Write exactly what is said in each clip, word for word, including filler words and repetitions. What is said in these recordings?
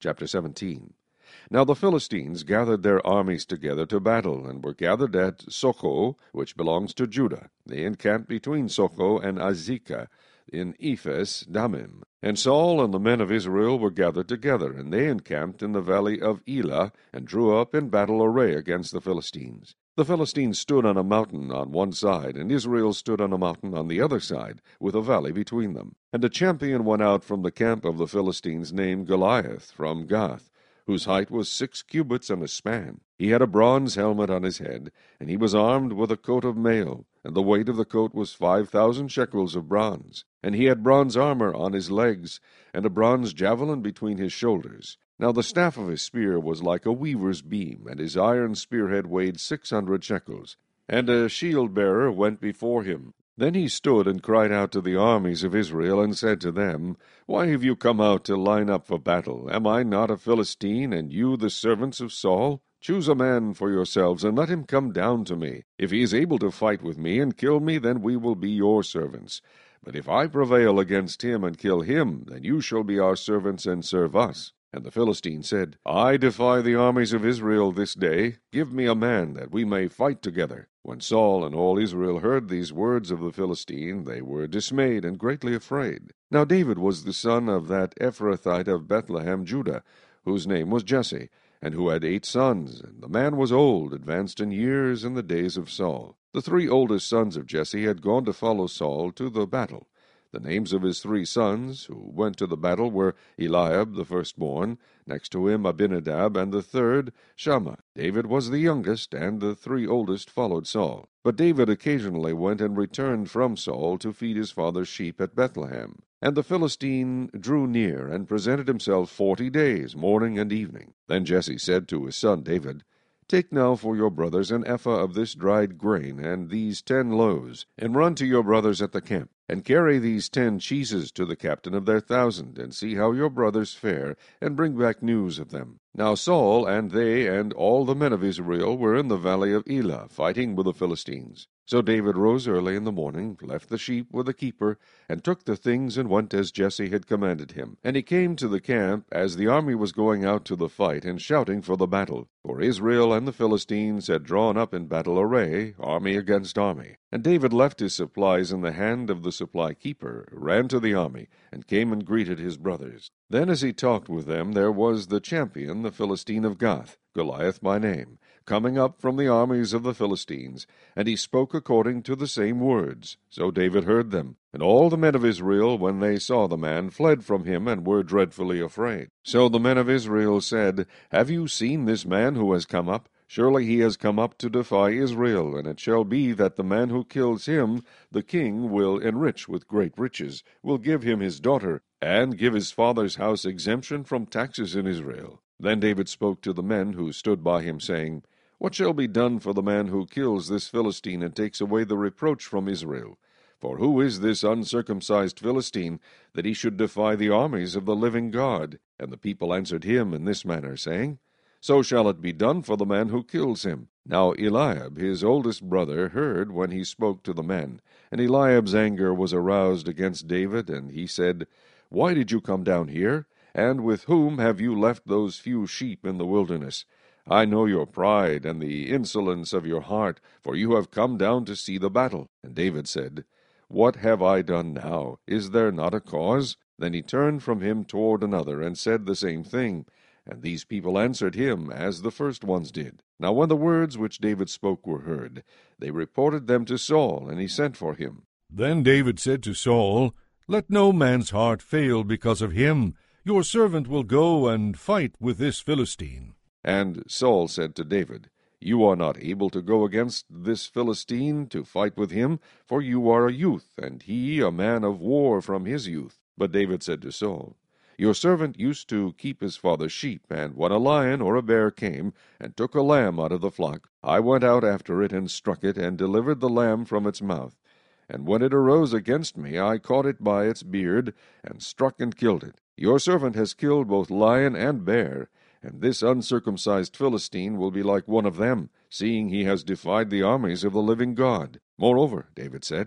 Chapter seventeen. Now the Philistines gathered their armies together to battle, and were gathered at Socho, which belongs to Judah. They encamped between Socho and Azekah, in Ephes Dammim. And Saul and the men of Israel were gathered together, and they encamped in the valley of Elah, and drew up in battle array against the Philistines. The Philistines stood on a mountain on one side, and Israel stood on a mountain on the other side, with a valley between them. And a champion went out from the camp of the Philistines named Goliath, from Gath, whose height was six cubits and a span. He had a bronze helmet on his head, and he was armed with a coat of mail, and the weight of the coat was five thousand shekels of bronze. And he had bronze armor on his legs, and a bronze javelin between his shoulders. Now the staff of his spear was like a weaver's beam, and his iron spearhead weighed six hundred shekels. And a shield-bearer went before him. Then he stood and cried out to the armies of Israel, and said to them, Why have you come out to line up for battle? Am I not a Philistine, and you the servants of Saul? Choose a man for yourselves, and let him come down to me. If he is able to fight with me and kill me, then we will be your servants. But if I prevail against him and kill him, then you shall be our servants and serve us. And the Philistine said, I defy the armies of Israel this day. Give me a man, that we may fight together. When Saul and all Israel heard these words of the Philistine, they were dismayed and greatly afraid. Now David was the son of that Ephrathite of Bethlehem, Judah, whose name was Jesse, and who had eight sons, and the man was old, advanced in years in the days of Saul. The three oldest sons of Jesse had gone to follow Saul to the battle. The names of his three sons, who went to the battle, were Eliab the firstborn, next to him Abinadab, and the third Shammah. David was the youngest, and the three oldest followed Saul. But David occasionally went and returned from Saul to feed his father's sheep at Bethlehem. And the Philistine drew near, and presented himself forty days, morning and evening. Then Jesse said to his son David, Take now for your brothers an ephah of this dried grain, and these ten loaves, and run to your brothers at the camp, and carry these ten cheeses to the captain of their thousand, and see how your brothers fare, and bring back news of them. Now Saul and they and all the men of Israel were in the valley of Elah, fighting with the Philistines. So David rose early in the morning, left the sheep with the keeper, and took the things, and went as Jesse had commanded him. And he came to the camp as the army was going out to the fight, and shouting for the battle. For Israel and the Philistines had drawn up in battle array, army against army. And David left his supplies in the hand of the supply keeper, ran to the army, and came and greeted his brothers. Then as he talked with them, there was the champion, the Philistine of Gath, Goliath by name, coming up from the armies of the Philistines, and he spoke according to the same words. So David heard them. And all the men of Israel, when they saw the man, fled from him, and were dreadfully afraid. So the men of Israel said, Have you seen this man who has come up? Surely he has come up to defy Israel, and it shall be that the man who kills him, the king will enrich with great riches, will give him his daughter, and give his father's house exemption from taxes in Israel. Then David spoke to the men who stood by him, saying, What shall be done for the man who kills this Philistine, and takes away the reproach from Israel? For who is this uncircumcised Philistine, that he should defy the armies of the living God? And the people answered him in this manner, saying, So shall it be done for the man who kills him. Now Eliab, his oldest brother, heard when he spoke to the men. And Eliab's anger was aroused against David, and he said, Why did you come down here? And with whom have you left those few sheep in the wilderness? I know your pride and the insolence of your heart, for you have come down to see the battle. And David said, What have I done now? Is there not a cause? Then he turned from him toward another, and said the same thing. And these people answered him as the first ones did. Now when the words which David spoke were heard, they reported them to Saul, and he sent for him. Then David said to Saul, Let no man's heart fail because of him. Your servant will go and fight with this Philistine. And Saul said to David, You are not able to go against this Philistine to fight with him, for you are a youth, and he a man of war from his youth. But David said to Saul, Your servant used to keep his father's sheep, and when a lion or a bear came and took a lamb out of the flock, I went out after it and struck it, and delivered the lamb from its mouth. And when it arose against me, I caught it by its beard, and struck and killed it. Your servant has killed both lion and bear, and this uncircumcised Philistine will be like one of them, seeing he has defied the armies of the living God. Moreover, David said,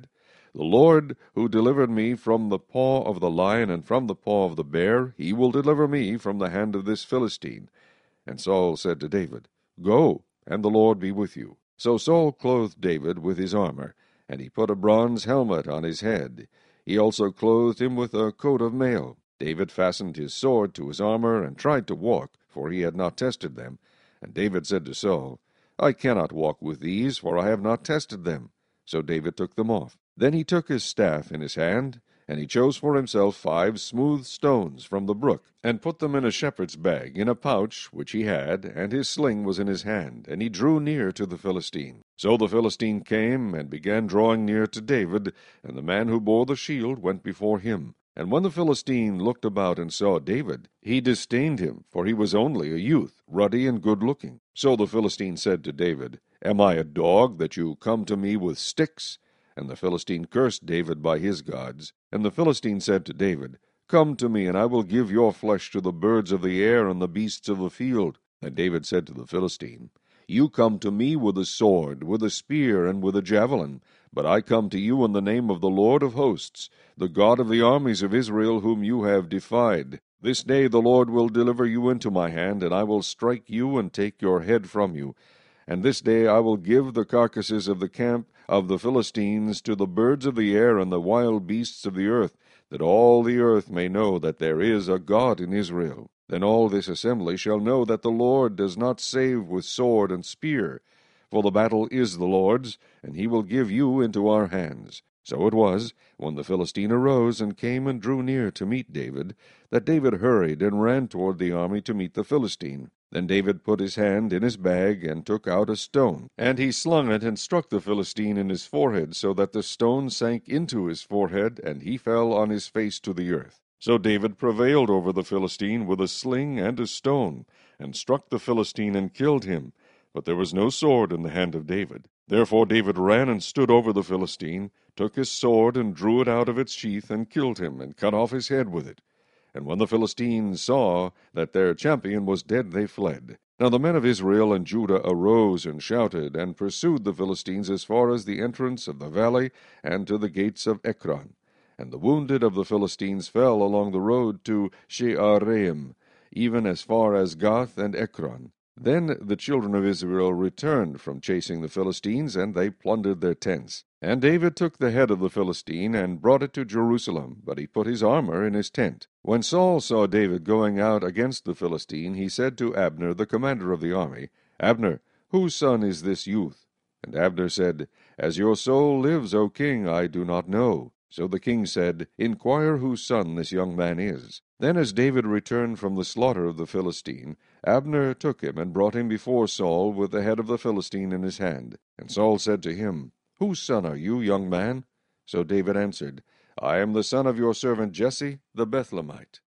The Lord who delivered me from the paw of the lion and from the paw of the bear, he will deliver me from the hand of this Philistine. And Saul said to David, Go, and the Lord be with you. So Saul clothed David with his armor, and he put a bronze helmet on his head. He also clothed him with a coat of mail. David fastened his sword to his armor, and tried to walk, for he had not tested them. And David said to Saul, I cannot walk with these, for I have not tested them. So David took them off. Then he took his staff in his hand, and he chose for himself five smooth stones from the brook, and put them in a shepherd's bag, in a pouch which he had, and his sling was in his hand, and he drew near to the Philistine. So the Philistine came, and began drawing near to David, and the man who bore the shield went before him. And when the Philistine looked about and saw David, he disdained him, for he was only a youth, ruddy and good-looking. So the Philistine said to David, Am I a dog, that you come to me with sticks? And the Philistine cursed David by his gods. And the Philistine said to David, Come to me, and I will give your flesh to the birds of the air and the beasts of the field. And David said to the Philistine, You come to me with a sword, with a spear, and with a javelin. But I come to you in the name of the Lord of hosts, the God of the armies of Israel, whom you have defied. This day the Lord will deliver you into my hand, and I will strike you and take your head from you. And this day I will give the carcasses of the camp of the Philistines to the birds of the air and the wild beasts of the earth, that all the earth may know that there is a God in Israel. Then all this assembly shall know that the Lord does not save with sword and spear, for the battle is the Lord's, and he will give you into our hands. So it was, when the Philistine arose and came and drew near to meet David, that David hurried and ran toward the army to meet the Philistine. Then David put his hand in his bag, and took out a stone, and he slung it, and struck the Philistine in his forehead, so that the stone sank into his forehead, and he fell on his face to the earth. So David prevailed over the Philistine with a sling and a stone, and struck the Philistine and killed him. But there was no sword in the hand of David. Therefore David ran and stood over the Philistine, took his sword, and drew it out of its sheath, and killed him, and cut off his head with it. And when the Philistines saw that their champion was dead, they fled. Now the men of Israel and Judah arose and shouted, and pursued the Philistines as far as the entrance of the valley, and to the gates of Ekron. And the wounded of the Philistines fell along the road to Shearaim, even as far as Gath and Ekron. Then the children of Israel returned from chasing the Philistines, and they plundered their tents. And David took the head of the Philistine, and brought it to Jerusalem, but he put his armor in his tent. When Saul saw David going out against the Philistine, he said to Abner, the commander of the army, Abner, whose son is this youth? And Abner said, As your soul lives, O king, I do not know. So the king said, Inquire whose son this young man is. Then as David returned from the slaughter of the Philistine, Abner took him, and brought him before Saul with the head of the Philistine in his hand. And Saul said to him, Whose son are you, young man? So David answered, I am the son of your servant Jesse the Bethlehemite.